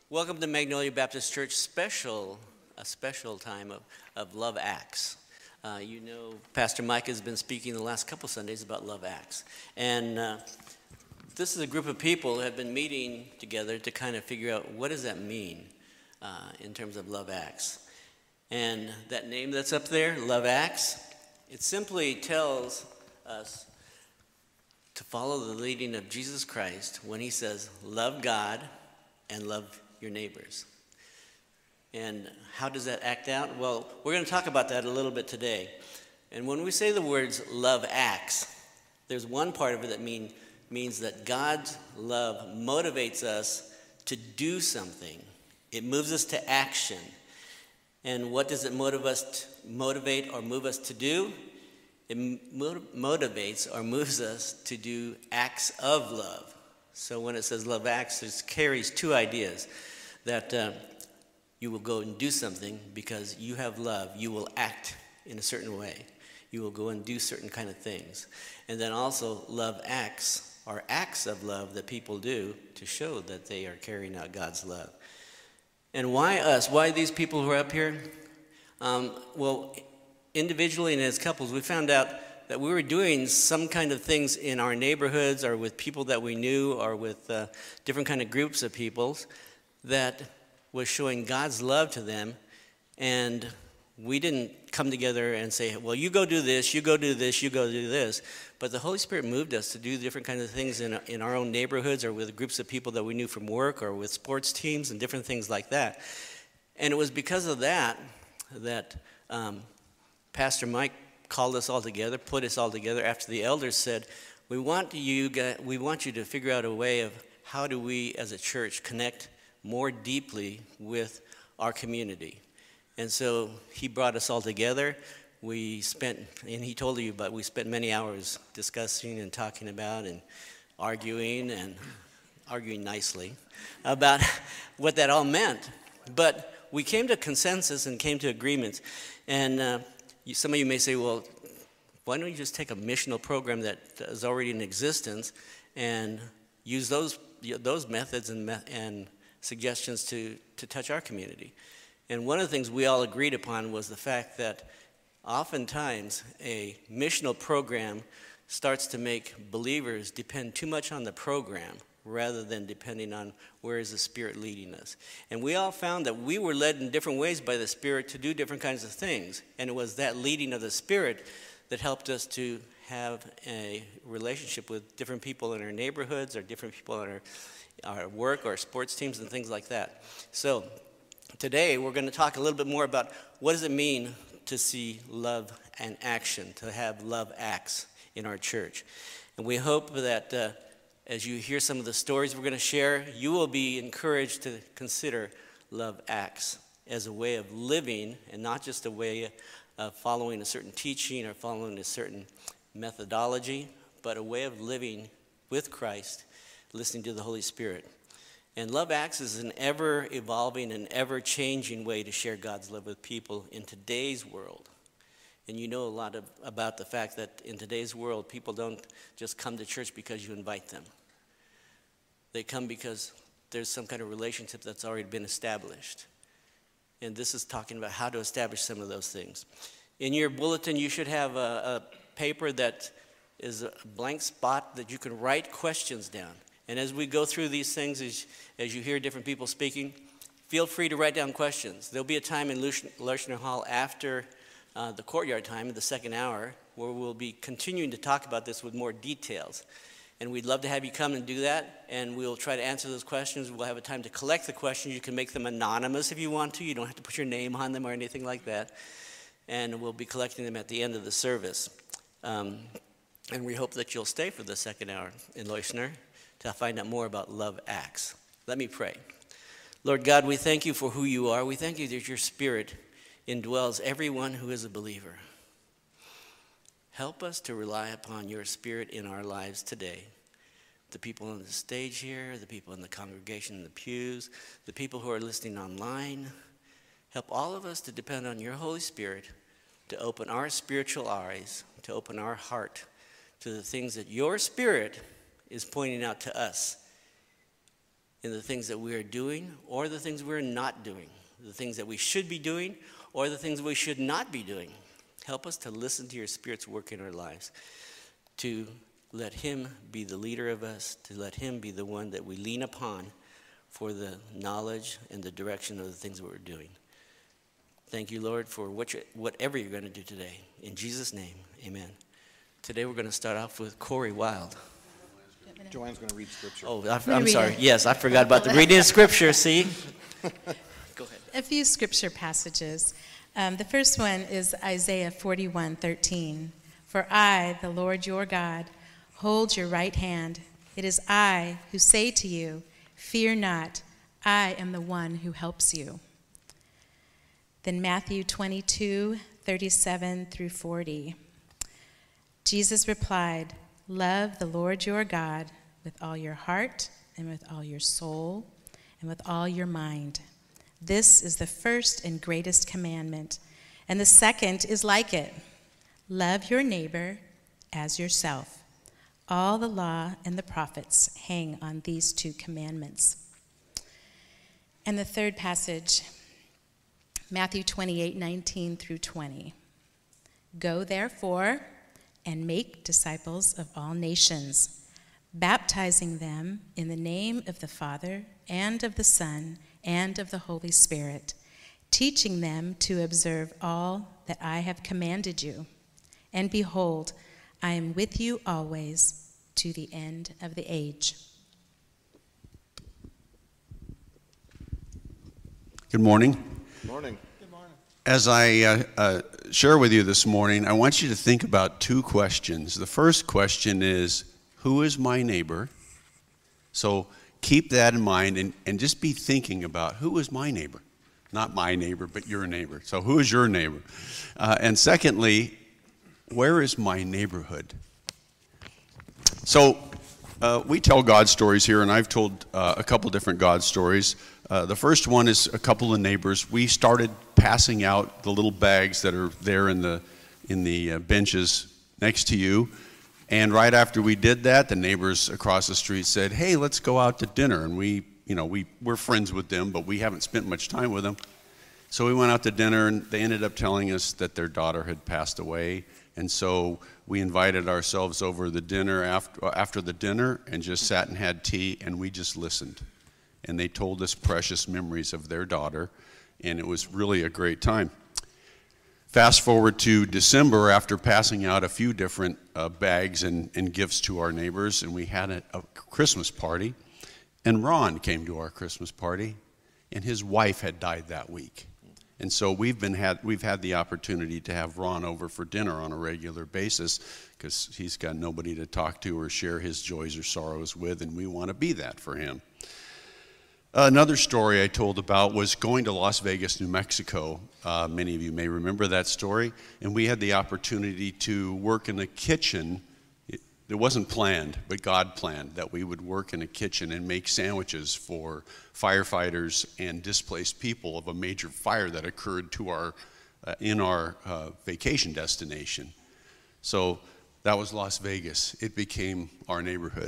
Welcome to Magnolia Baptist Church a special time of Love Acts. Pastor Mike has been speaking the last couple Sundays about Love Acts. And this is a group of people who have been meeting together to kind of figure out what does that mean in terms of Love Acts. And that name that's up there, Love Acts, it simply tells us to follow the leading of Jesus Christ when he says, love God and love your neighbors. And how does that act out? Well, we're going to talk about that a little bit today. And when we say the words love acts, there's one part of it that means that God's love motivates us to do something. It moves us to action. And what does it motivate or move us to do? It motivates or moves us to do acts of love. So when it says love acts, it carries two ideas. That you will go and do something because you have love. You will act in a certain way. You will go and do certain kind of things. And then also love acts are acts of love that people do to show that they are carrying out God's love. And why us? Why these people who are up here? Well, individually and as couples, we found out that we were doing some kind of things in our neighborhoods or with people that we knew or with different kind of groups of people that was showing God's love to them. And we didn't come together and say, well, you go do this, you go do this, you go do this. But the Holy Spirit moved us to do different kinds of things in our own neighborhoods or with groups of people that we knew from work or with sports teams and different things like that. And it was because of that Pastor Mike called us all together, put us all together after the elders said, we want you to figure out a way of how do we as a church connect more deeply with our community. And so he brought us all together. We spent many hours discussing and talking about and arguing nicely about what that all meant. But we came to consensus and came to agreements. And some of you may say, well, why don't you just take a missional program that is already in existence and use those methods and suggestions to touch our community? And one of the things we all agreed upon was the fact that oftentimes a missional program starts to make believers depend too much on the program rather than depending on where is the Spirit leading us. And we all found that we were led in different ways by the Spirit to do different kinds of things. And it was that leading of the Spirit that helped us to have a relationship with different people in our neighborhoods or different people in our work or sports teams and things like that. So today we're going to talk a little bit more about what does it mean to see love and action, to have love acts in our church. And we hope that as you hear some of the stories we're going to share, you will be encouraged to consider love acts as a way of living and not just a way of following a certain teaching or following a certain methodology, but a way of living with Christ, listening to the Holy Spirit. And Love Acts is an ever-evolving and ever-changing way to share God's love with people in today's world. And you know a lot about the fact that in today's world, people don't just come to church because you invite them. They come because there's some kind of relationship that's already been established. And this is talking about how to establish some of those things. In your bulletin, you should have a paper that is a blank spot that you can write questions down. And as we go through these things, as you hear different people speaking, feel free to write down questions. There'll be a time in Lershner Hall after the courtyard time in the second hour where we'll be continuing to talk about this with more details. And we'd love to have you come and do that, and we'll try to answer those questions. We'll have a time to collect the questions. You can make them anonymous if you want to. You don't have to put your name on them or anything like that. And we'll be collecting them at the end of the service. And we hope that you'll stay for the second hour in Lershner to find out more about Love Acts. Let me pray. Lord God, we thank you for who you are. We thank you that your Spirit indwells everyone who is a believer. Help us to rely upon your Spirit in our lives today. The people on the stage here, the people in the congregation in the pews, the people who are listening online. Help all of us to depend on your Holy Spirit to open our spiritual eyes, to open our heart to the things that your Spirit is pointing out to us in the things that we are doing or the things we're not doing, the things that we should be doing or the things we should not be doing. Help us to listen to your Spirit's work in our lives, to let him be the leader of us, to let him be the one that we lean upon for the knowledge and the direction of the things that we're doing. Thank you, Lord, for whatever you're going to do today. In Jesus' name, amen. Today we're going to start off with Corey Wild. Joanne's going to read scripture. Oh, I'm sorry. Yes, I forgot about the reading of scripture, see? Go ahead. A few scripture passages. The first one is Isaiah 41:13. For I, the Lord your God, hold your right hand. It is I who say to you, fear not, I am the one who helps you. Then Matthew 22:37 through 40. Jesus replied, love the Lord your God with all your heart and with all your soul and with all your mind. This is the first and greatest commandment, and the second is like it. Love your neighbor as yourself. All the law and the prophets hang on these two commandments. And the third passage, Matthew 28:19 through 20. Go therefore and make disciples of all nations, baptizing them in the name of the Father and of the Son and of the Holy Spirit, teaching them to observe all that I have commanded you. And behold, I am with you always to the end of the age. Good morning. Good morning. As I share with you this morning, I want you to think about two questions. The first question is, who is my neighbor? So keep that in mind and just be thinking about who is my neighbor. Not my neighbor, but your neighbor. So who is your neighbor? And secondly, where is my neighborhood? So we tell God stories here, and I've told a couple different God stories. The first one is a couple of neighbors. We started passing out the little bags that are there in the benches next to you. And right after we did that, the neighbors across the street said, hey, let's go out to dinner. And we're friends with them, but we haven't spent much time with them. So we went out to dinner, and they ended up telling us that their daughter had passed away. And so we invited ourselves over the dinner after the dinner and just sat and had tea, and we just listened. And they told us precious memories of their daughter, and it was really a great time. Fast forward to December, after passing out a few different bags and gifts to our neighbors, and we had a Christmas party, and Ron came to our Christmas party, and his wife had died that week. And so we've had the opportunity to have Ron over for dinner on a regular basis because he's got nobody to talk to or share his joys or sorrows with, and we want to be that for him. Another story I told about was going to Las Vegas, New Mexico. Many of you may remember that story. And we had the opportunity to work in the kitchen. It wasn't planned, but God planned that we would work in a kitchen and make sandwiches for firefighters and displaced people of a major fire that occurred in our vacation destination. So that was Las Vegas. It became our neighborhood.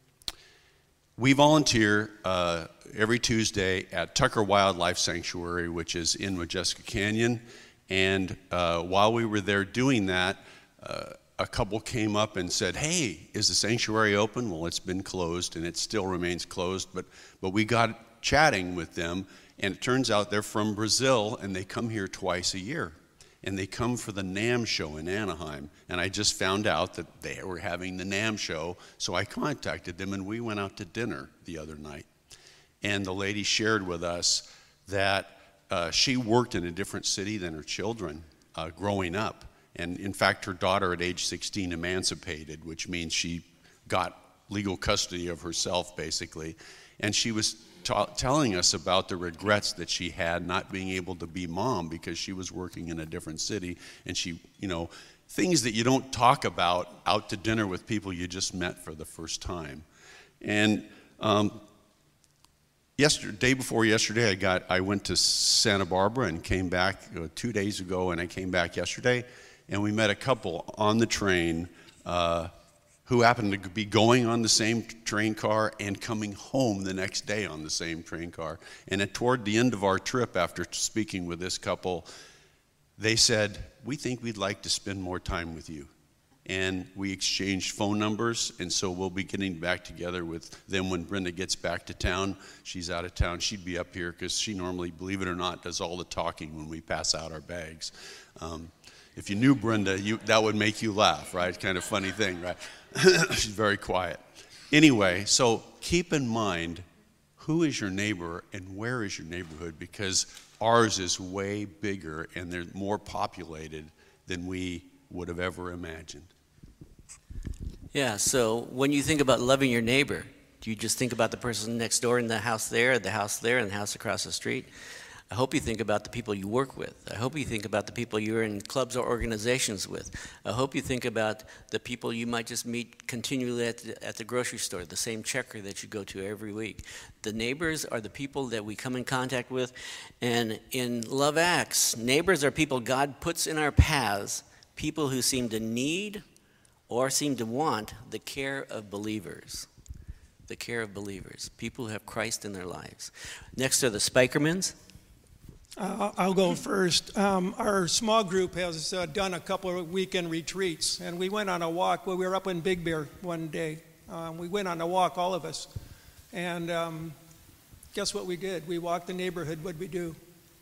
We volunteer every Tuesday at Tucker Wildlife Sanctuary, which is in Modjeska Canyon. And while we were there doing that, a couple came up and said, hey, is the sanctuary open? Well, it's been closed, and it still remains closed. But we got chatting with them, and it turns out they're from Brazil, and they come here twice a year. And they come for the NAMM show in Anaheim. And I just found out that they were having the NAMM show, so I contacted them, and we went out to dinner the other night. And the lady shared with us that she worked in a different city than her children growing up. And in fact, her daughter at age 16 emancipated, which means she got legal custody of herself, basically. And she was telling us about the regrets that she had not being able to be mom because she was working in a different city. And she, things that you don't talk about out to dinner with people you just met for the first time. And day before yesterday, I went to Santa Barbara and came back 2 days ago, and I came back yesterday. And we met a couple on the train who happened to be going on the same train car and coming home the next day on the same train car. And toward the end of our trip, after speaking with this couple, they said, "We think we'd like to spend more time with you." And we exchanged phone numbers, and so we'll be getting back together with them when Brenda gets back to town. She's out of town. She'd be up here because she normally, believe it or not, does all the talking when we pass out our bags. If you knew Brenda, that would make you laugh, right? Kind of funny thing, right? She's very quiet. Anyway, so keep in mind, who is your neighbor and where is your neighborhood? Because ours is way bigger and they're more populated than we would have ever imagined. Yeah, so when you think about loving your neighbor, do you just think about the person next door in the house there, and the house across the street? I hope you think about the people you work with. I hope you think about the people you're in clubs or organizations with. I hope you think about the people you might just meet continually at the grocery store, the same checker that you go to every week. The neighbors are the people that we come in contact with. And in Love Acts, neighbors are people God puts in our paths, people who seem to need or seem to want the care of believers. The care of believers, people who have Christ in their lives. Next are the Spikermans. I'll go first. Our small group has done a couple of weekend retreats, and we went on a walk. Well, we were up in Big Bear one day. We went on a walk, all of us. And guess what we did? We walked the neighborhood. What'd we do?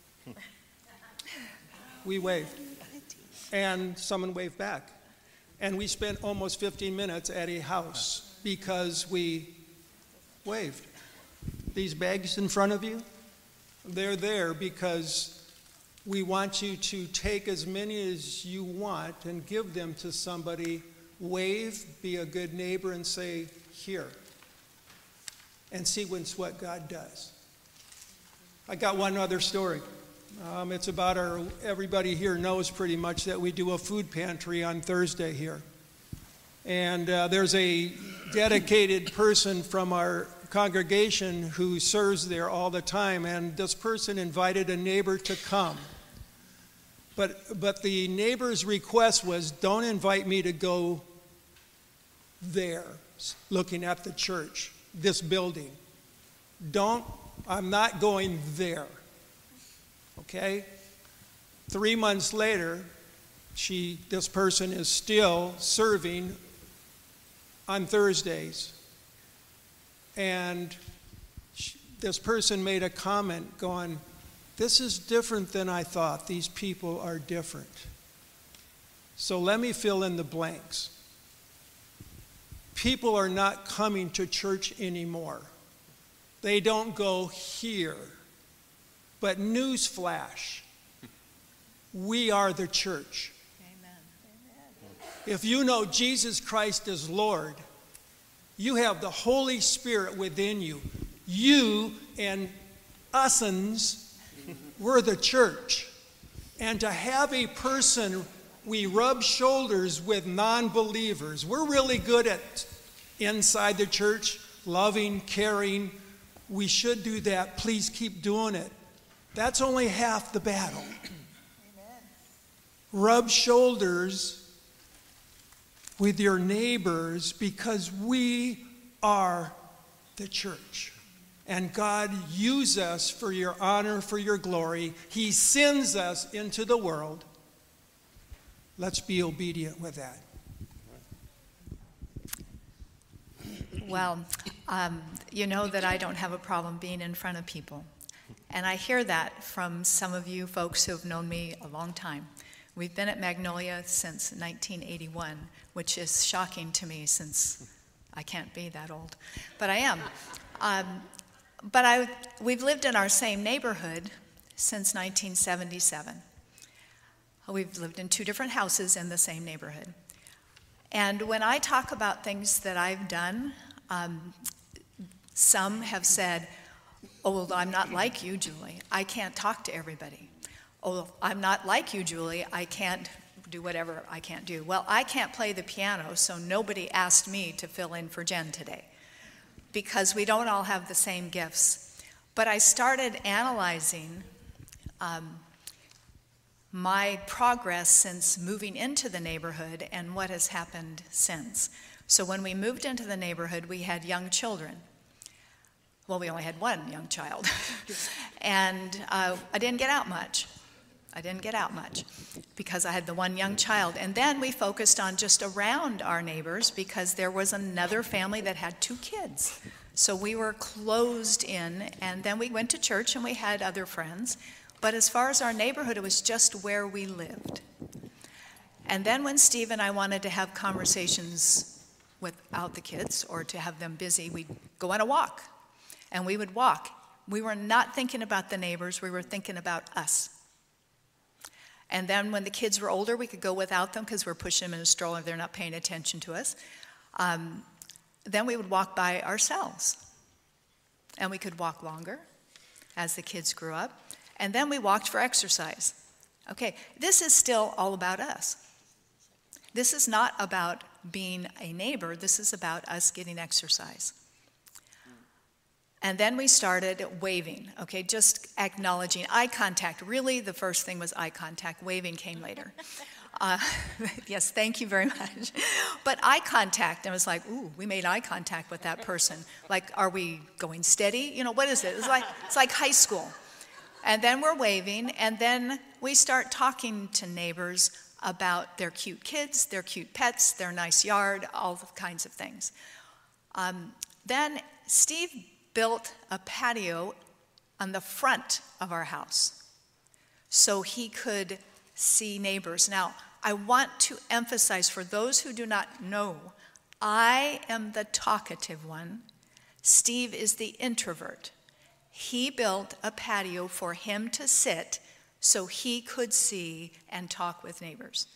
We waved. And someone waved back. And we spent almost 15 minutes at a house because we waved. These bags in front of you, they're there because we want you to take as many as you want and give them to somebody. Wave, be a good neighbor, and say, "Here." And see what God does. I got one other story. It's about everybody here knows pretty much that we do a food pantry on Thursday here. And there's a dedicated person from our congregation who serves there all the time, and this person invited a neighbor to come. But the neighbor's request was, don't invite me to go there, looking at the church, this building. I'm not going there. Okay? 3 months later, this person is still serving on Thursdays. And this person made a comment going, "This is different than I thought. These people are different." So let me fill in the blanks. People are not coming to church anymore. They don't go here. But newsflash, we are the church. Amen. If you know Jesus Christ is Lord, you have the Holy Spirit within you. You and us'uns, we're the church. And to have a person, we rub shoulders with non-believers. We're really good at inside the church, loving, caring. We should do that. Please keep doing it. That's only half the battle. Amen. Rub shoulders with your neighbors because we are the church. And God uses us for your honor, for your glory. He sends us into the world. Let's be obedient with that. Well, you know that I don't have a problem being in front of people. And I hear that from some of you folks who have known me a long time. We've been at Magnolia since 1981, which is shocking to me since I can't be that old. But I am. We've lived in our same neighborhood since 1977. We've lived in 2 different houses in the same neighborhood. And when I talk about things that I've done, some have said, "Oh, well, I'm not like you, Julie. I can't talk to everybody." "Oh, I'm not like you, Julie. I can't do whatever I can't do." Well, I can't play the piano, so nobody asked me to fill in for Jen today because we don't all have the same gifts. But I started analyzing my progress since moving into the neighborhood and what has happened since. So when we moved into the neighborhood, we had young children. Well, we only had one young child. And I didn't get out much. Because I had the one young child. And then we focused on just around our neighbors because there was another family that had 2 kids. So we were closed in, and then we went to church and we had other friends. But as far as our neighborhood, it was just where we lived. And then when Steve and I wanted to have conversations without the kids or to have them busy, we'd go on a walk. And we would walk. We were not thinking about the neighbors, we were thinking about us. And then when the kids were older, we could go without them because we're pushing them in a stroller, they're not paying attention to us. Then we would walk by ourselves. And we could walk longer as the kids grew up. And then we walked for exercise. Okay, this is still all about us. This is not about being a neighbor, this is about us getting exercise. And then we started waving, okay, just acknowledging eye contact. Really, the first thing was eye contact. Waving came later. Yes, thank you very much. But eye contact, I was like, ooh, we made eye contact with that person. Like, are we going steady? You know, what is it? It's like high school. And then we're waving, and then we start talking to neighbors about their cute kids, their cute pets, their nice yard, all the kinds of things. Then Steve built a patio on the front of our house so he could see neighbors. Now, I want to emphasize for those who do not know, I am the talkative one. Steve is the introvert. He built a patio for him to sit so he could see and talk with neighbors.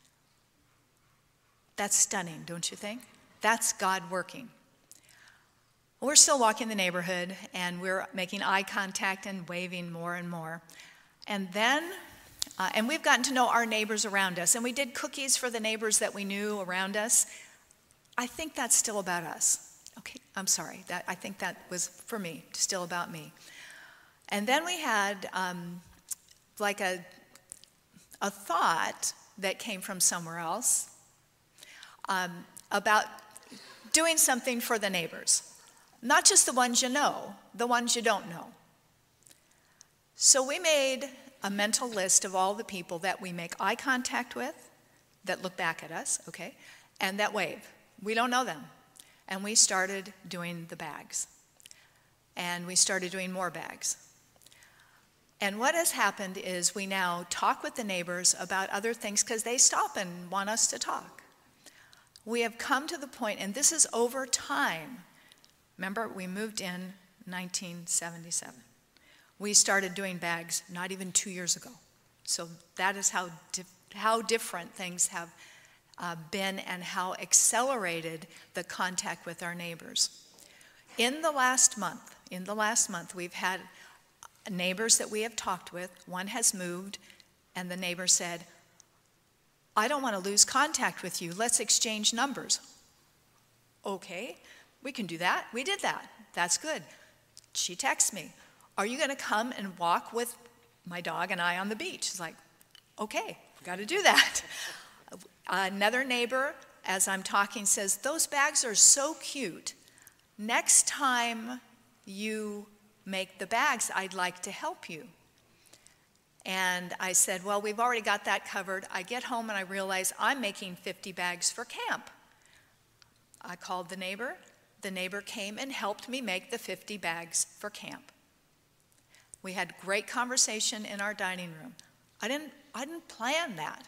That's stunning, don't you think? That's God working. We're still walking the neighborhood, and we're making eye contact and waving more and more. And then, and we've gotten to know our neighbors around us, and we did cookies for the neighbors that we knew around us. I think that's still about us. Okay, I'm sorry. I think that was, for me, still about me. And then we had like a thought that came from somewhere else about doing something for the neighbors. Not just the ones you know, the ones you don't know. So we made a mental list of all the people that we make eye contact with, that look back at us, okay, and that wave. We don't know them. And we started doing the bags. And we started doing more bags. And what has happened is we now talk with the neighbors about other things because they stop and want us to talk. We have come to the point, and this is over time. Remember, we moved in 1977. We started doing bags not even 2 years ago. So that is how different things have been and how accelerated the contact with our neighbors. In the last month, we've had neighbors that we have talked with. One has moved, and the neighbor said, I don't want to lose contact with you. Let's exchange numbers. Okay. We can do that. We did that. That's good. She texts me, are you going to come and walk with my dog and I on the beach? She's like, okay, got to do that. Another neighbor, as I'm talking, says, those bags are so cute. Next time you make the bags, I'd like to help you. And I said, well, we've already got that covered. I get home and I realize I'm making 50 bags for camp. I called the neighbor. The neighbor came and helped me make the 50 bags for camp. We had great conversation in our dining room. I didn't plan that.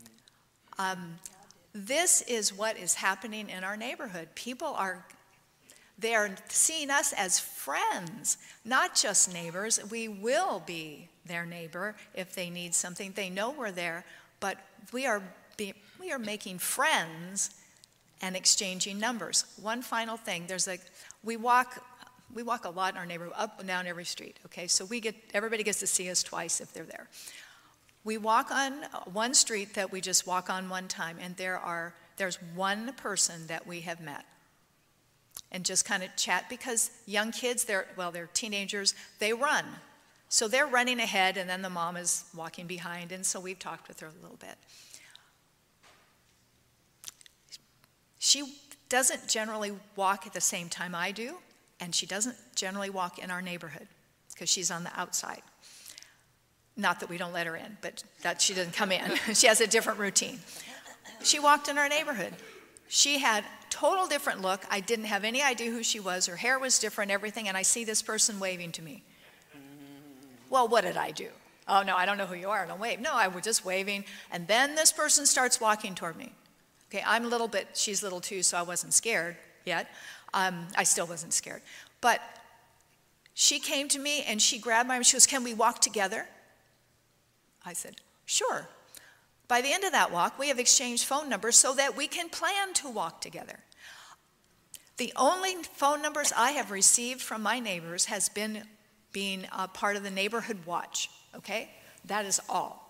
This is what is happening in our neighborhood. They are seeing us as friends, not just neighbors. We will be their neighbor if they need something. They know we're there, but we are making friends and exchanging numbers. One final thing, we walk a lot in our neighborhood, up and down every street, okay? So everybody gets to see us twice if they're there. We walk on one street that we just walk on one time, and there's one person that we have met. And just kind of chat, because young kids, they're teenagers, they run. So they're running ahead, and then the mom is walking behind, and so we've talked with her a little bit. doesn't generally walk at the same time I do, and she doesn't generally walk in our neighborhood because she's on the outside. Not that we don't let her in, but that she doesn't come in. She has a different routine. She walked in our neighborhood. She had total different look. I didn't have any idea who she was. Her hair was different, everything, and I see this person waving to me. Well, what did I do? Oh, no, I don't know who you are. I don't wave. No, I was just waving. And then this person starts walking toward me. Okay, I'm a little bit, she's little too, so I wasn't scared yet. I still wasn't scared. But she came to me and she grabbed my arm. She goes, "Can we walk together?" I said, "Sure." By the end of that walk, we have exchanged phone numbers so that we can plan to walk together. The only phone numbers I have received from my neighbors has been being a part of the neighborhood watch, okay? That is all.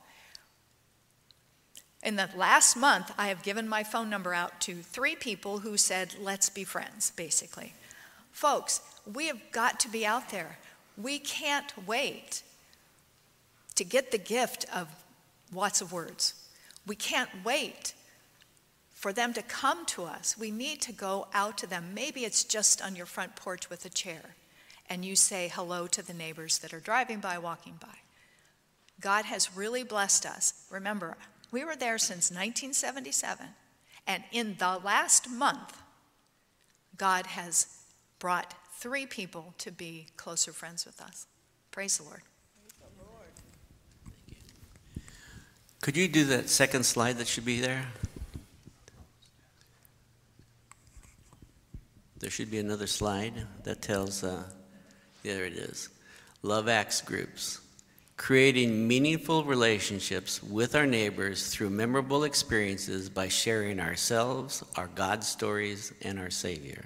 In the last month, I have given my phone number out to 3 people who said, "Let's be friends," basically. Folks, we have got to be out there. We can't wait to get the gift of lots of words. We can't wait for them to come to us. We need to go out to them. Maybe it's just on your front porch with a chair, and you say hello to the neighbors that are driving by, walking by. God has really blessed us. Remember, we were there since 1977, and in the last month, God has brought 3 people to be closer friends with us. Praise the Lord. Could you do that second slide that should be there? There should be another slide that tells, there it is, Love Acts groups. Creating meaningful relationships with our neighbors through memorable experiences by sharing ourselves, our God stories, and our Savior.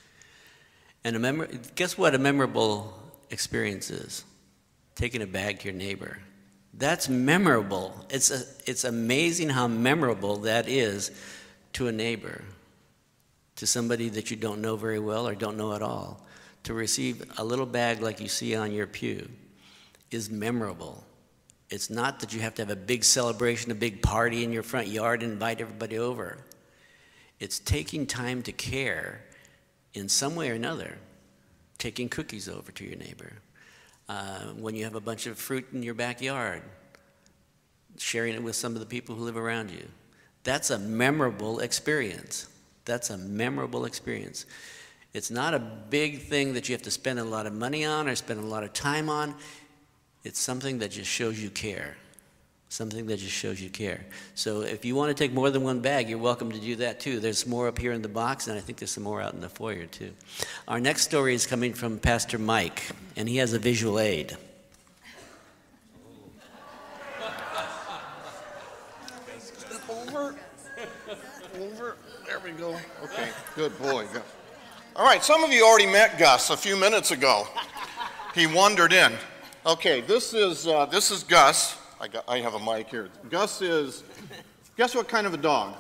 And guess what a memorable experience is? Taking a bag to your neighbor. That's memorable. It's amazing how memorable that is to a neighbor, to somebody that you don't know very well or don't know at all. To receive a little bag like you see on your pew is memorable. It's not that you have to have a big celebration, a big party in your front yard and invite everybody over. It's taking time to care in some way or another, taking cookies over to your neighbor. When you have a bunch of fruit in your backyard, sharing it with some of the people who live around you. That's a memorable experience. That's a memorable experience. It's not a big thing that you have to spend a lot of money on or spend a lot of time on. It's something that just shows you care. Something that just shows you care. So if you want to take more than one bag, you're welcome to do that too. There's more up here in the box, and I think there's some more out in the foyer too. Our next story is coming from Pastor Mike, and he has a visual aid. Over. There we go. Okay, good boy. Good. All right, some of you already met Gus a few minutes ago. He wandered in. Okay, this is Gus. I have a mic here. Gus is, guess what kind of a dog?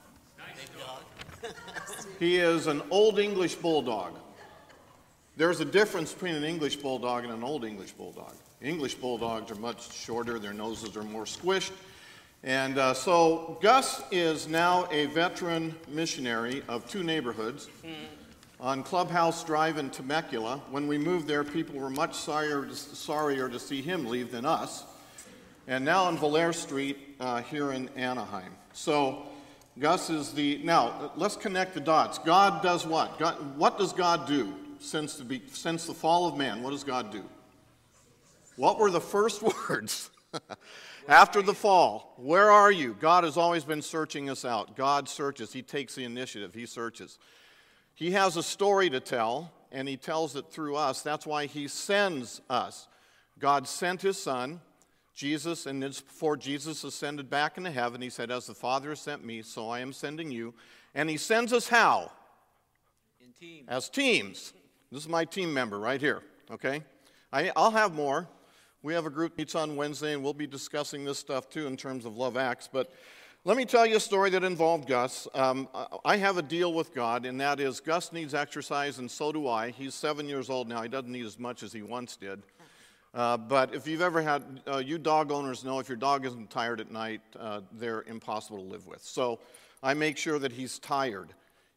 He is an old English bulldog. There's a difference between an English bulldog and an old English bulldog. English bulldogs are much shorter, their noses are more squished. And so Gus is now a veteran missionary of 2 neighborhoods. On Clubhouse Drive in Temecula. When we moved there, people were much sorrier to see him leave than us. And now on Valere Street here in Anaheim. So Gus is now let's connect the dots. God does what? What does God do since the fall of man? What does God do? What were the first words after the fall? Where are you? God has always been searching us out. God searches. He takes the initiative. He searches. He has a story to tell, and he tells it through us. That's why he sends us. God sent his son, Jesus, and before Jesus ascended back into heaven, he said, "As the Father has sent me, so I am sending you." And he sends us how? In teams. As teams. This is my team member right here, okay? I'll have more. We have a group that meets on Wednesday, and we'll be discussing this stuff too in terms of Love Acts. But let me tell you a story that involved Gus. I have a deal with God, and that is Gus needs exercise, and so do I. He's 7 years old now. He doesn't need as much as he once did. But if you've ever had, you dog owners know if your dog isn't tired at night, they're impossible to live with. So I make sure that he's tired.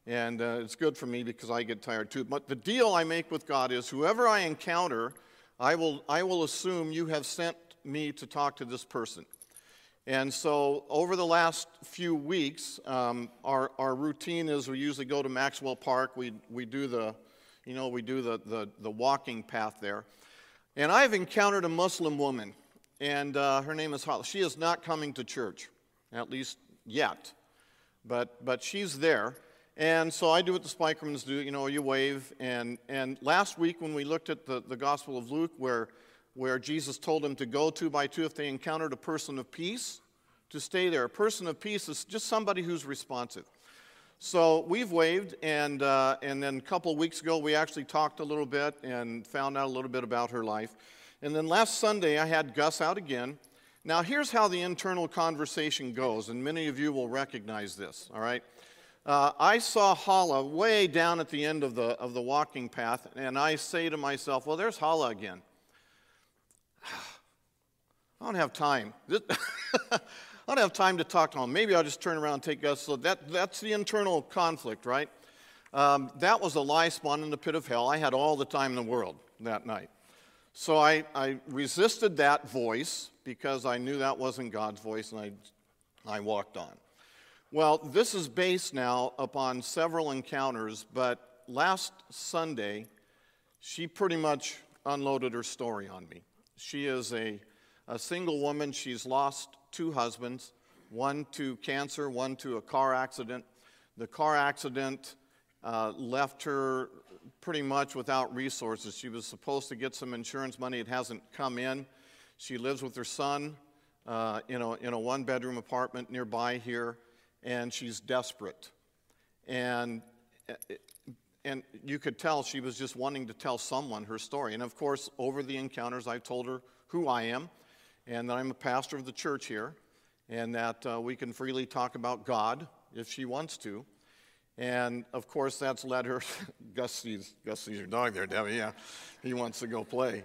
And it's good for me because I get tired too. But the deal I make with God is whoever I encounter, I will assume you have sent me to talk to this person. And so over the last few weeks, our routine is we usually go to Maxwell Park. We do the walking path there. And I've encountered a Muslim woman, and her name is Hala. She is not coming to church, at least yet, but she's there. And so I do what the Spikermans do, you wave. And last week when we looked at the Gospel of Luke, where Jesus told them to go 2 by 2 if they encountered a person of peace, to stay there. A person of peace is just somebody who's responsive. So we've waved, and then a couple of weeks ago we actually talked a little bit and found out a little bit about her life. And then last Sunday I had Gus out again. Now here's how the internal conversation goes, and many of you will recognize this, all right? I saw Hala way down at the end of the walking path, and I say to myself, well, there's Hala again. I don't have time. I don't have time to talk to him. Maybe I'll just turn around and take Gus. So that's the internal conflict, right? That was a lie spawned in the pit of hell. I had all the time in the world that night. So I resisted that voice because I knew that wasn't God's voice, and I walked on. Well, this is based now upon several encounters, but last Sunday, she pretty much unloaded her story on me. She is a single woman. She's lost 2 husbands, one to cancer, one to a car accident. The car accident left her pretty much without resources. She was supposed to get some insurance money. It hasn't come in. She lives with her son in a one-bedroom apartment nearby here, and she's desperate. And you could tell she was just wanting to tell someone her story. And of course, over the encounters, I told her who I am, and that I'm a pastor of the church here, and that we can freely talk about God if she wants to. And of course, that's led her. Gus sees your dog there, Debbie. Yeah, he wants to go play.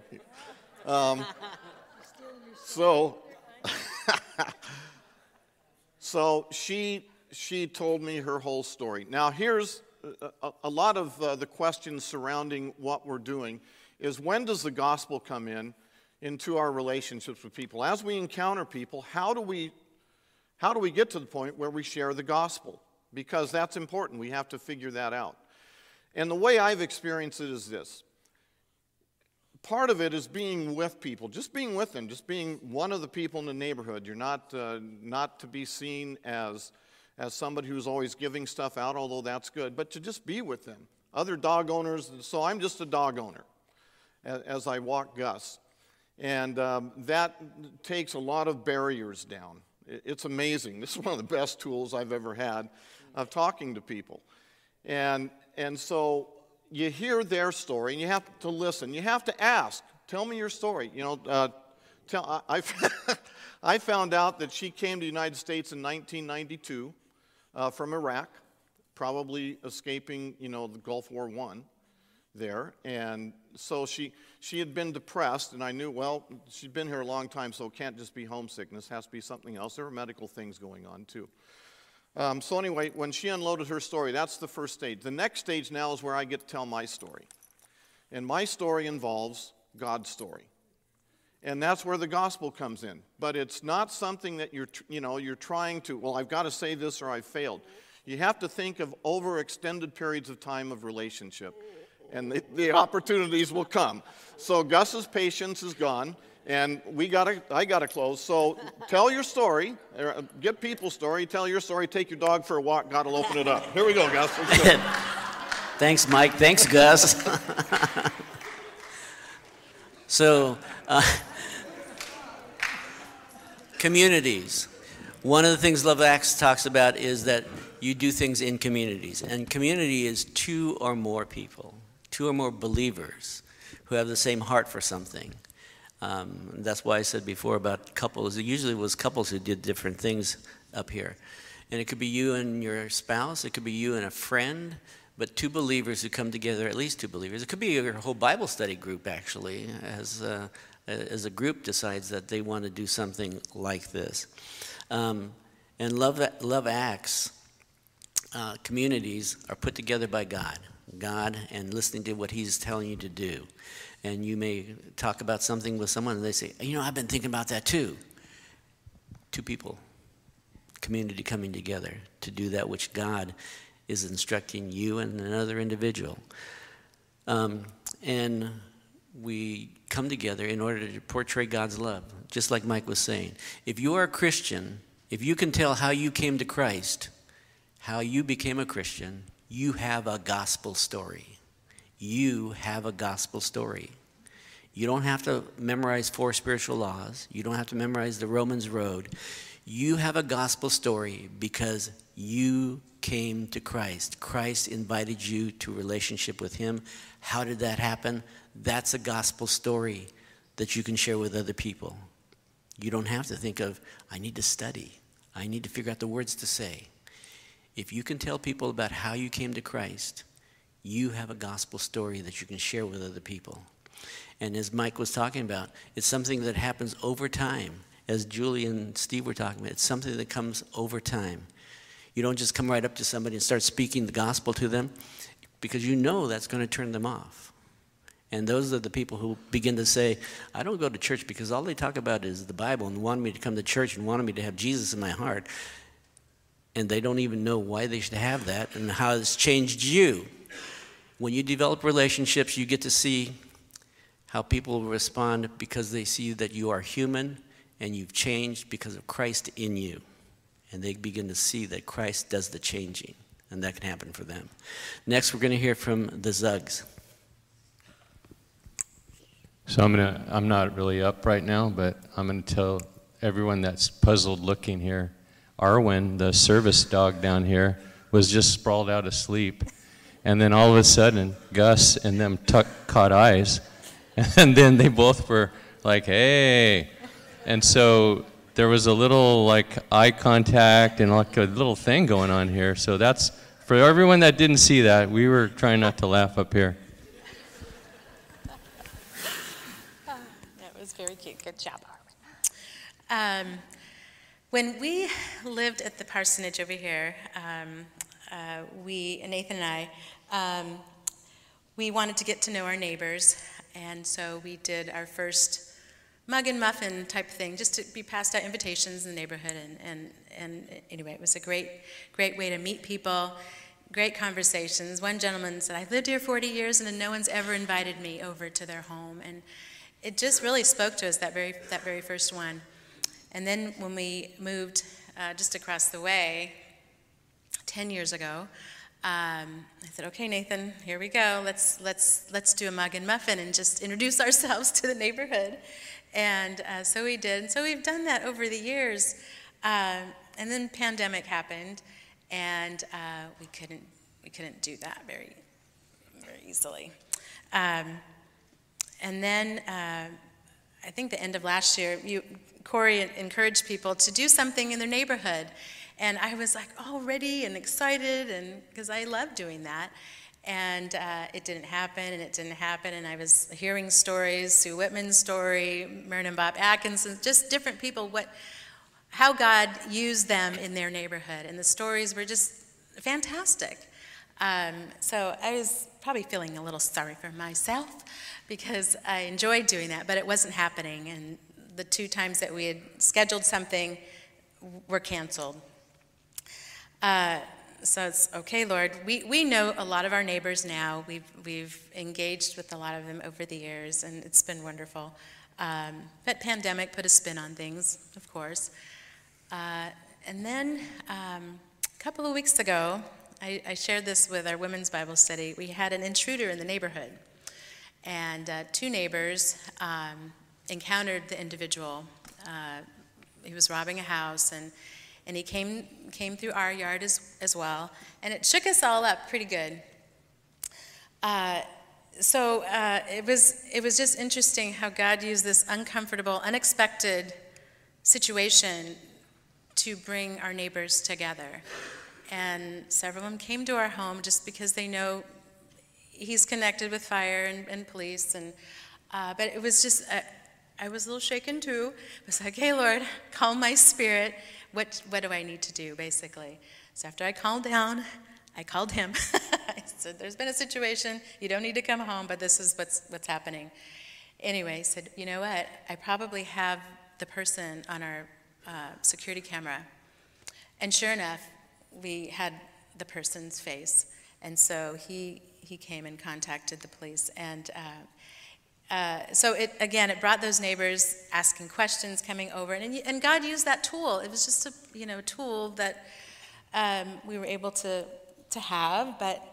So she told me her whole story. Now here's a lot of the questions surrounding what we're doing is when does the gospel come into our relationships with people? As we encounter people, how do we get to the point where we share the gospel? Because that's important. We have to figure that out. And the way I've experienced it is this. Part of it is being with people, just being with them, just being one of the people in the neighborhood. You're not to be seen as somebody who's always giving stuff out, although that's good, but to just be with them. Other dog owners, so I'm just a dog owner as I walk Gus. And that takes a lot of barriers down. It's amazing. This is one of the best tools I've ever had of talking to people. And so you hear their story, and you have to listen. You have to ask, tell me your story. I found out that she came to the United States in 1992 from Iraq, probably escaping, the Gulf War I there. And so she had been depressed, and I knew, well, she'd been here a long time, so it can't just be homesickness. It has to be something else. There were medical things going on, too. So anyway, when she unloaded her story, that's the first stage. The next stage now is where I get to tell my story. And my story involves God's story. And that's where the gospel comes in. But it's not something that you're trying to, well, I've got to say this or I've failed. You have to think of over extended periods of time of relationship. And the opportunities will come. So Gus's patience is gone. And I gotta close. So tell your story, get people's story, tell your story, take your dog for a walk, God will open it up. Here we go, Gus. Let's go. Thanks, Mike. Thanks, Gus. So, communities. One of the things Love Acts talks about is that you do things in communities. And community is 2 or more people, 2 or more believers who have the same heart for something. That's why I said before about couples. It usually was couples who did different things up here. And it could be you and your spouse. It could be you and a friend. But 2 believers who come together, at least 2 believers. It could be your whole Bible study group, actually, as a group decides that they want to do something like this. And Love Acts communities are put together by God, and listening to what He's telling you to do. And you may talk about something with someone and they say, I've been thinking about that too. Two people, community coming together to do that which God is instructing you and another individual. And we come together in order to portray God's love, just like Mike was saying. If you are a Christian, if you can tell how you came to Christ, how you became a Christian, you have a gospel story. You have a gospel story. You don't have to memorize 4 spiritual laws. You don't have to memorize the Romans Road. You have a gospel story because you came to Christ. Christ invited you to a relationship with Him. How did that happen? That's a gospel story that you can share with other people. You don't have to think of, I need to study. I need to figure out the words to say. If you can tell people about how you came to Christ, you have a gospel story that you can share with other people. And as Mike was talking about, it's something that happens over time. As Julie and Steve were talking about, it's something that comes over time. You don't just come right up to somebody and start speaking the gospel to them, because you know that's going to turn them off. And those are the people who begin to say, I don't go to church because all they talk about is the Bible and want me to come to church and wanted me to have Jesus in my heart. And they don't even know why they should have that and how it's changed you. When you develop relationships, you get to see how people respond because they see that you are human and you've changed because of Christ in you. And they begin to see that Christ does the changing, and that can happen for them. Next, we're going to hear from the Zuggs. So I'm not really up right now, but I'm going to tell everyone that's puzzled looking here. Arwen, the service dog down here, was just sprawled out asleep. And then all of a sudden, Gus and them caught eyes. And then they both were like, hey. And so there was a little like eye contact and like a little thing going on here. So that's, for everyone that didn't see that, we were trying not to laugh up here. That was very cute. Good job, Arwen. When we lived at the parsonage over here, Nathan and I, we wanted to get to know our neighbors, and so we did our first mug and muffin type thing, just to be passed out invitations in the neighborhood, and anyway, it was a great way to meet people, great conversations. One gentleman said, I've lived here 40 years and no one's ever invited me over to their home, and it just really spoke to us, that very first one. And then when we moved just across the way 10 years ago, I said, okay, Nathan, here we go. Let's do a mug and muffin and just introduce ourselves to the neighborhood. And so we did. And so we've done that over the years. And then pandemic happened, and we couldn't do that very easily. And then I think the end of last year, Corey encouraged people to do something in their neighborhood. And I was like all ready and excited, and because I love doing that. And it didn't happen, and I was hearing stories, Sue Whitman's story, Mary and Bob Atkinson, just different people, how God used them in their neighborhood. And the stories were just fantastic. So I was probably feeling a little sorry for myself because I enjoyed doing that, but it wasn't happening. And the 2 times that we had scheduled something were canceled. So it's okay, Lord. We know a lot of our neighbors now. We've engaged with a lot of them over the years, and it's been wonderful. But pandemic put a spin on things, of course. And then a couple of weeks ago, I shared this with our women's Bible study. We had an intruder in the neighborhood, and 2 neighbors encountered the individual. He was robbing a house, and he came through our yard as well, and it shook us all up pretty good. So it was just interesting how God used this uncomfortable, unexpected situation to bring our neighbors together. And several of them came to our home just because they know he's connected with fire and police, but it was just I was a little shaken too. I was like, hey, Lord, calm my spirit. What do I need to do, basically? So after I calmed down, I called him. I said, there's been a situation. You don't need to come home, but this is what's happening. Anyway, he said, you know what? I probably have the person on our security camera. And sure enough, we had the person's face. And so he came and contacted the police. And so it brought those neighbors asking questions, coming over. And God used that tool. It was just a tool that we were able to have, but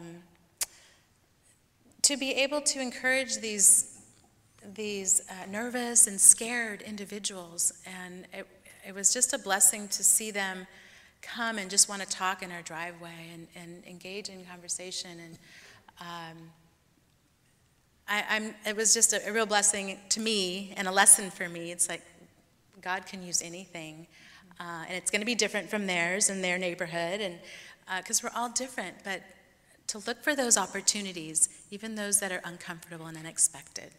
to be able to encourage these nervous and scared individuals, and it was just a blessing to see them come and just want to talk in our driveway and engage in conversation, and it was just a real blessing to me and a lesson for me. It's like God can use anything, and it's going to be different from theirs and their neighborhood, and because we're all different, but to look for those opportunities, even those that are uncomfortable and unexpected.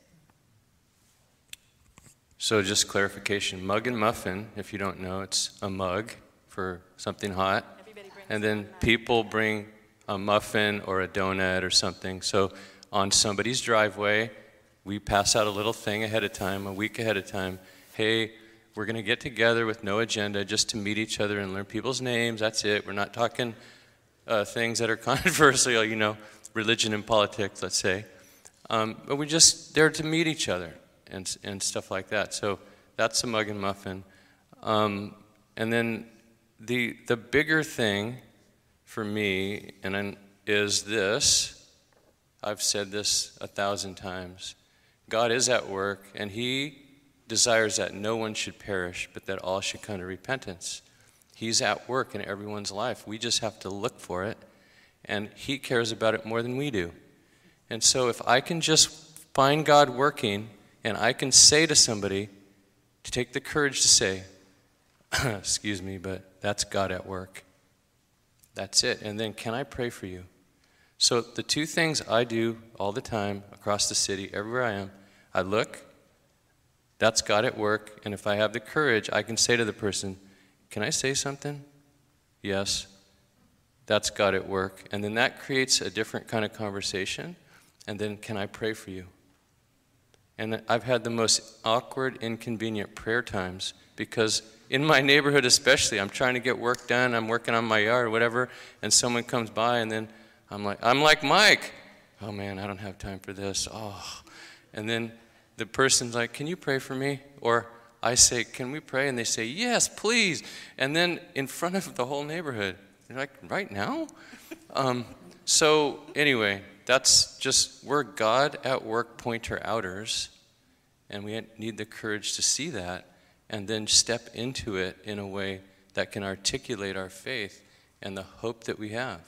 So just clarification, mug and muffin, if you don't know, it's a mug for something hot. And then people bring a muffin or a donut or something. So on somebody's driveway, we pass out a little thing ahead of time, a week ahead of time. Hey, we're going to get together with no agenda just to meet each other and learn people's names. That's it. We're not talking things that are controversial, religion and politics, let's say. But we're just there to meet each other and stuff like that. So that's a mug and muffin. And then the bigger thing for me is this. I've said this 1,000 times. God is at work, and He desires that no one should perish, but that all should come to repentance. He's at work in everyone's life. We just have to look for it, and He cares about it more than we do. And so if I can just find God working, and I can say to somebody, to take the courage to say, excuse me, but that's God at work. That's it. And then, can I pray for you? So the two things I do all the time across the city, everywhere I am, I look, that's God at work, and if I have the courage, I can say to the person, can I say something? Yes. That's God at work. And then that creates a different kind of conversation. And then, can I pray for you? And I've had the most awkward, inconvenient prayer times because in my neighborhood especially, I'm trying to get work done, I'm working on my yard or whatever, and someone comes by and then I'm like Mike. Oh man, I don't have time for this. Oh. And then the person's like, can you pray for me? Or I say, can we pray? And they say, yes, please. And then in front of the whole neighborhood, they're like, right now? So anyway, that's just, we're God at work pointer outers, and we need the courage to see that and then step into it in a way that can articulate our faith and the hope that we have.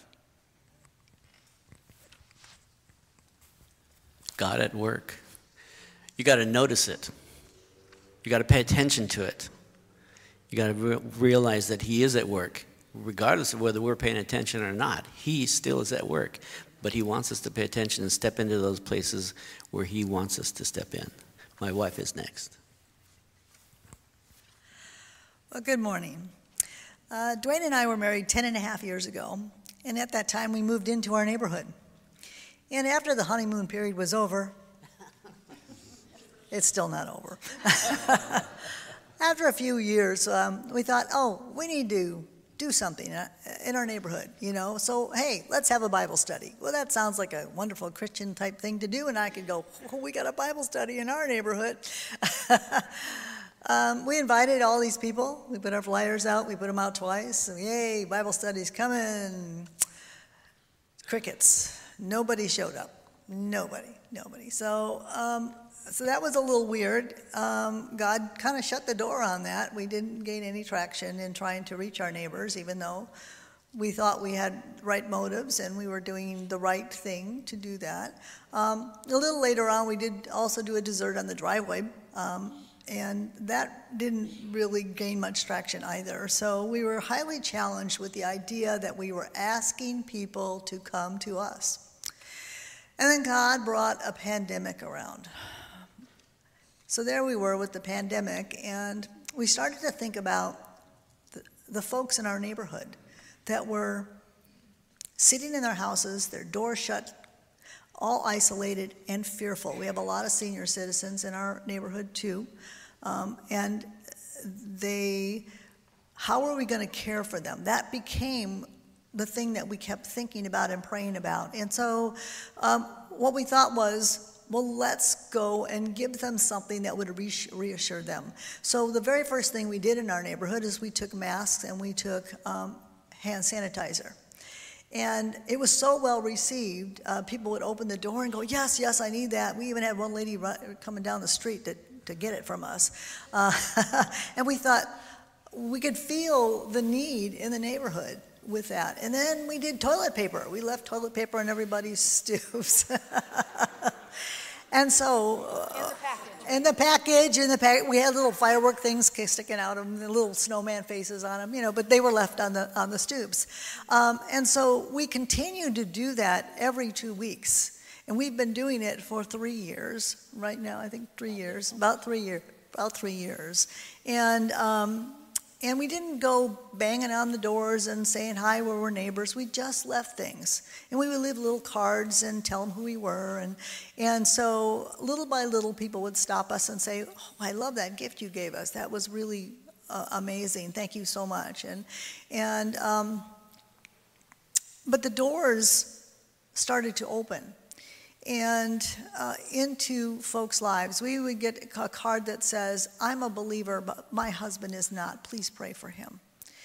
God at work. You got to notice it. You got to pay attention to it. You got to realize that He is at work, regardless of whether we're paying attention or not. He still is at work, but He wants us to pay attention and step into those places where He wants us to step in. My wife is next. Well, good morning. Dwayne and I were married 10 and a half years ago, and at that time we moved into our neighborhood. And after the honeymoon period was over, it's still not over. After a few years, we thought, we need to do something in our neighborhood, So, hey, let's have a Bible study. Well, that sounds like a wonderful Christian type thing to do, and I could go, we got a Bible study in our neighborhood. We invited all these people. We put our flyers out. We put them out twice. So, yay, Bible study's coming. Crickets. Nobody showed up. Nobody. So that was a little weird. God kind of shut the door on that. We didn't gain any traction in trying to reach our neighbors, even though we thought we had right motives and we were doing the right thing to do that. A little later on, we did also do a dessert on the driveway, and that didn't really gain much traction either. So we were highly challenged with the idea that we were asking people to come to us. And then God brought a pandemic around. So there we were with the pandemic, and we started to think about the folks in our neighborhood, that were sitting in their houses, their doors shut, all isolated and fearful. We have a lot of senior citizens in our neighborhood too. And how are we going to care for them? That became the thing that we kept thinking about and praying about. And so what we thought was, well, let's go and give them something that would reassure them. So the very first thing we did in our neighborhood is we took masks and we took hand sanitizer. And it was so well received, people would open the door and go, yes, yes, I need that. We even had one lady coming down the street to get it from us. And we thought we could feel the need in the neighborhood with that. And then we did toilet paper. We left toilet paper on everybody's stoops. And so, in the package, we had little firework things sticking out of them, the little snowman faces on them, but they were left on the stoops. And so we continued to do that every 2 weeks. And we've been doing it for 3 years. Right now, I think 3 years, about 3 years. And we didn't go banging on the doors and saying hi where we're neighbors. We just left things. And we would leave little cards and tell them who we were. And so little by little, people would stop us and say, oh, I love that gift you gave us. That was really amazing. Thank you so much. But the doors started to open. And into folks' lives, we would get a card that says, I'm a believer, but my husband is not. Please pray for him.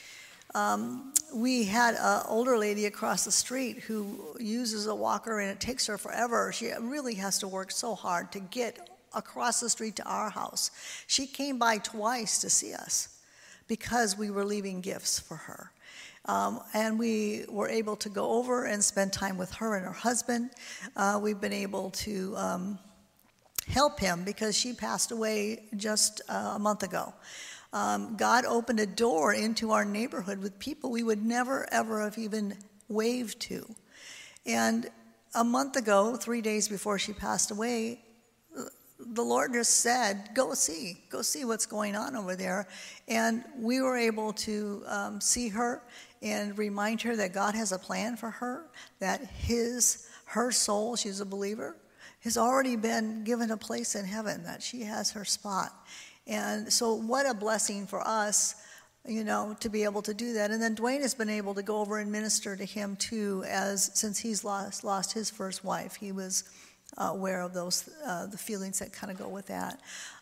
We had an older lady across the street who uses a walker, and it takes her forever. She really has to work so hard to get across the street to our house. She came by twice to see us because we were leaving gifts for her. And we were able to go over and spend time with her and her husband. We've been able to help him because she passed away just a month ago. God opened a door into our neighborhood with people we would never, ever have even waved to. And a month ago, 3 days before she passed away, the Lord just said, go see what's going on over there. And we were able to see her and remind her that God has a plan for her, that her soul, she's a believer, has already been given a place in heaven, that she has her spot. And so what a blessing for us, to be able to do that. And then Dwayne has been able to go over and minister to him too, since he's lost his first wife. He was aware of those, the feelings that kind of go with that.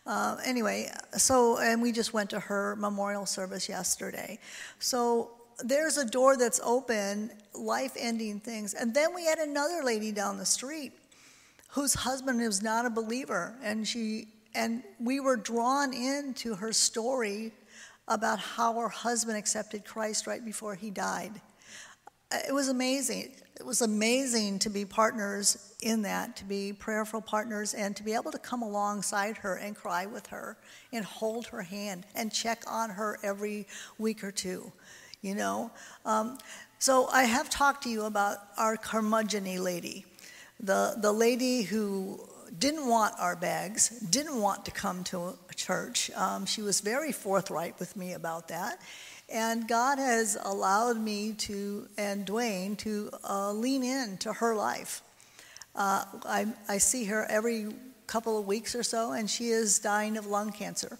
And we just went to her memorial service yesterday. So there's a door that's open, life-ending things. And then we had another lady down the street whose husband was not a believer, and we were drawn into her story about how her husband accepted Christ right before he died. It was amazing. It was amazing to be partners in that, to be prayerful partners, and to be able to come alongside her and cry with her and hold her hand and check on her every week or two, So I have talked to you about our curmudgeon-y lady, the lady who didn't want our bags, didn't want to come to a church. She was very forthright with me about that. And God has allowed me and Dwayne to lean into her life. I see her every couple of weeks or so, and she is dying of lung cancer.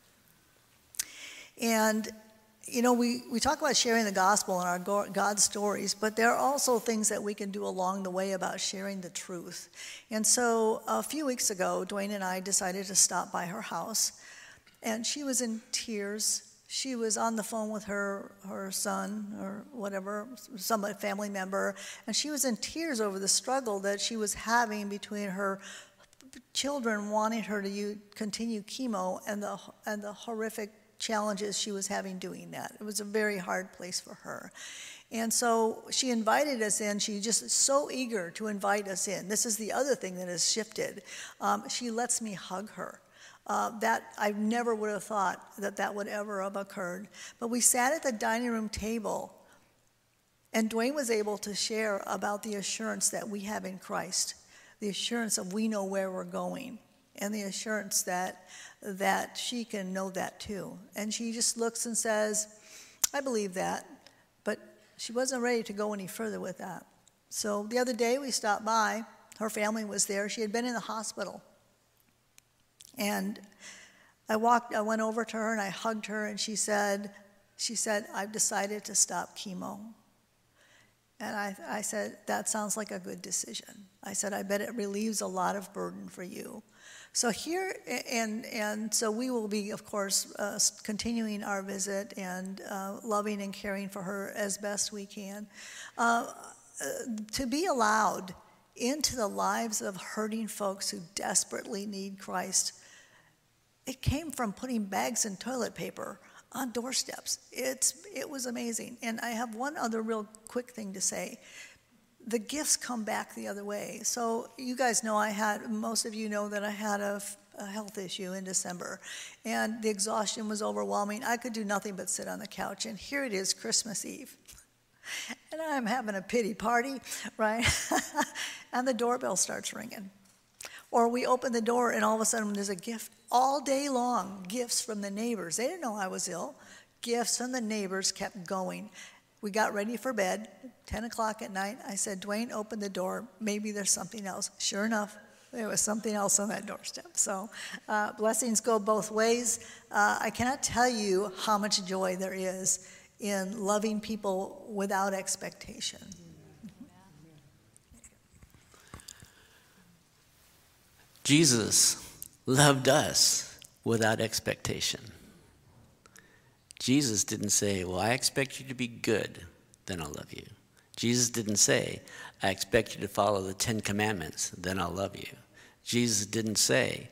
And, we talk about sharing the gospel and our God stories, but there are also things that we can do along the way about sharing the truth. And so a few weeks ago, Dwayne and I decided to stop by her house, and she was in tears. She was on the phone with her son or whatever, some family member, and she was in tears over the struggle that she was having between her children wanting her to continue chemo and the horrific challenges she was having doing that. It was a very hard place for her. And so she invited us in. She just so eager to invite us in. This is the other thing that has shifted. She lets me hug her. That I never would have thought that would ever have occurred. But we sat at the dining room table, and Dwayne was able to share about the assurance that we have in Christ, the assurance of we know where we're going, and the assurance that she can know that too. And she just looks and says, I believe that, but she wasn't ready to go any further with that. So the other day we stopped by. Her family was there. She had been in the hospital. And I went over to her and I hugged her, and she said, I've decided to stop chemo. And I said, that sounds like a good decision. I said, I bet it relieves a lot of burden for you. So here, and so we will be, of course, continuing our visit and loving and caring for her as best we can. To be allowed into the lives of hurting folks who desperately need Christ, it came from putting bags and toilet paper on doorsteps. It was amazing. And I have one other real quick thing to say. The gifts come back the other way. So you guys know most of you know that I had a health issue in December, and the exhaustion was overwhelming. I could do nothing but sit on the couch, and here it is, Christmas Eve. And I'm having a pity party, right? And the doorbell starts ringing. Or we open the door, and all of a sudden there's a gift. All day long, gifts from the neighbors. They didn't know I was ill. Gifts from the neighbors kept going. We got ready for bed, 10 o'clock at night. I said, Dwayne, open the door. Maybe there's something else. Sure enough, there was something else on that doorstep. So blessings go both ways. I cannot tell you how much joy there is in loving people without expectation. Jesus loved us without expectation. Jesus didn't say, well, I expect you to be good, then I'll love you. Jesus didn't say, I expect you to follow the 10 Commandments, then I'll love you. Jesus didn't say,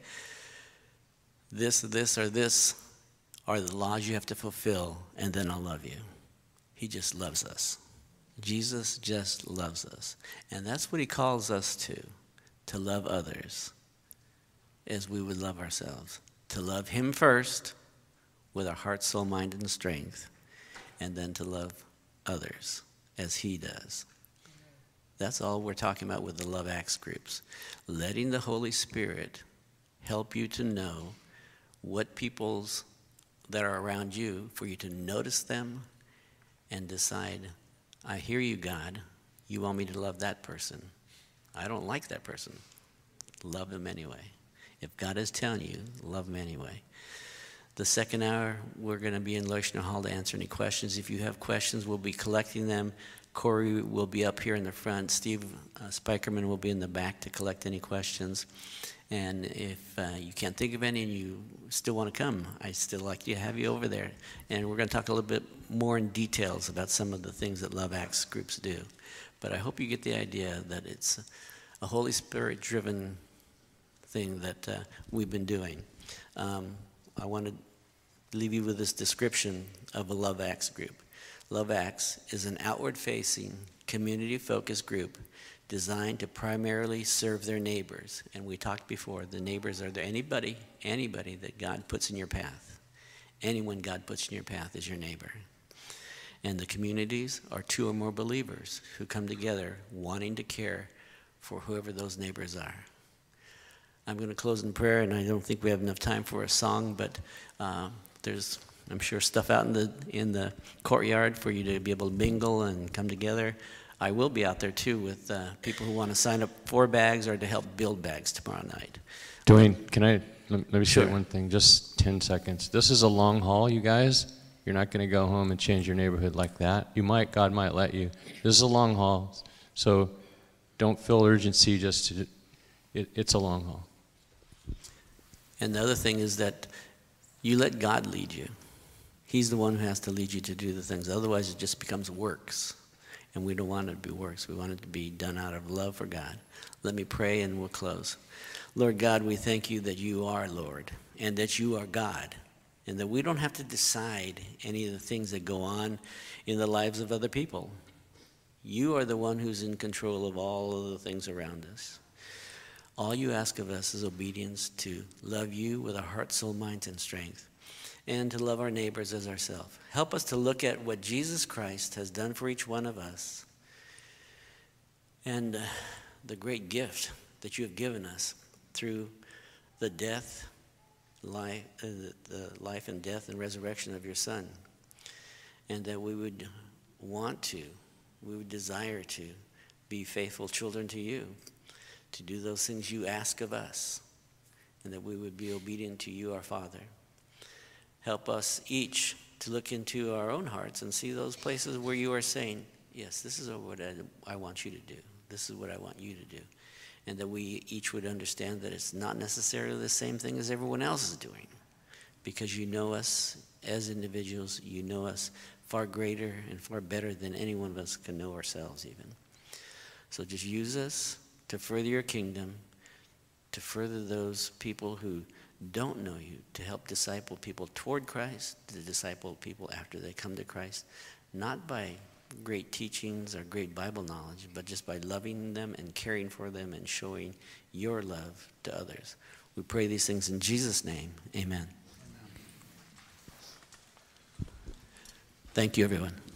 this, or this are the laws you have to fulfill, and then I'll love you. He just loves us. Jesus just loves us. And that's what he calls us to love others as we would love ourselves. To love him first with our heart, soul, mind, and strength, and then to love others as he does. That's all we're talking about with the Love Acts groups. Letting the Holy Spirit help you to know what peoples that are around you, for you to notice them and decide, I hear you, God. You want me to love that person. I don't like that person. Love him anyway. If God is telling you, love him anyway. The second hour, we're going to be in Leuschner Hall to answer any questions. If you have questions, we'll be collecting them. Corey will be up here in the front. Steve Spikerman will be in the back to collect any questions. And if you can't think of any and you still want to come, I'd still like to have you over there. And we're going to talk a little bit more in details about some of the things that Love Acts groups do. But I hope you get the idea that it's a Holy Spirit-driven thing that we've been doing. I want to leave you with this description of a Love Acts group. Love Acts is an outward-facing, community-focused group designed to primarily serve their neighbors. And we talked before, the neighbors are there. Anybody that God puts in your path. Anyone God puts in your path is your neighbor. And the communities are 2 or more believers who come together wanting to care for whoever those neighbors are. I'm going to close in prayer, and I don't think we have enough time for a song, but there's, I'm sure, stuff out in the courtyard for you to be able to mingle and come together. I will be out there, too, with people who want to sign up for bags or to help build bags tomorrow night. Dwayne, let me Sure. say one thing, just 10 seconds. This is a long haul, you guys. You're not going to go home and change your neighborhood like that. You might, God might let you. This is a long haul, so don't feel urgency it's a long haul. And the other thing is that you let God lead you. He's the one who has to lead you to do the things. Otherwise, it just becomes works. And we don't want it to be works. We want it to be done out of love for God. Let me pray and we'll close. Lord God, we thank you that you are Lord and that you are God and that we don't have to decide any of the things that go on in the lives of other people. You are the one who's in control of all of the things around us. All you ask of us is obedience to love you with our heart, soul, mind, and strength, and to love our neighbors as ourselves. Help us to look at what Jesus Christ has done for each one of us and the great gift that you have given us through the life and death and resurrection of your Son, and that we would want to, we would desire to be faithful children to you, to do those things you ask of us, and that we would be obedient to you, our Father. Help us each to look into our own hearts and see those places where you are saying, yes, this is what I want you to do. This is what I want you to do. And that we each would understand that it's not necessarily the same thing as everyone else is doing. Because you know us as individuals, you know us far greater and far better than any one of us can know ourselves even. So just use us to further your kingdom, to further those people who don't know you, to help disciple people toward Christ, to disciple people after they come to Christ, not by great teachings or great Bible knowledge, but just by loving them and caring for them and showing your love to others. We pray these things in Jesus' name. Amen. Thank you, everyone.